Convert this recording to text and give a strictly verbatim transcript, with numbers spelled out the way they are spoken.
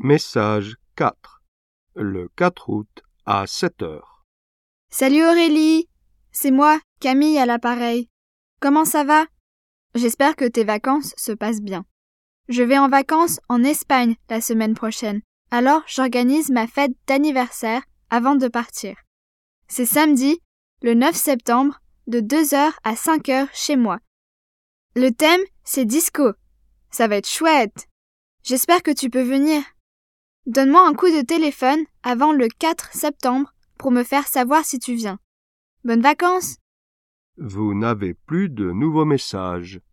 Message quatre. Le quatre août à sept heures. Salut Aurélie, c'est moi, Camille à l'appareil. Comment ça va? J'espère que tes vacances se passent bien. Je vais en vacances en Espagne la semaine prochaine, alors j'organise ma fête d'anniversaire avant de partir. C'est samedi, le neuf septembre, de deux heures à cinq heures chez moi. Le thème, c'est disco. Ça va être chouette. J'espère que tu peux venir. Donne-moi un coup de téléphone avant le quatre septembre pour me faire savoir si tu viens. Bonnes vacances! Vous n'avez plus de nouveaux messages.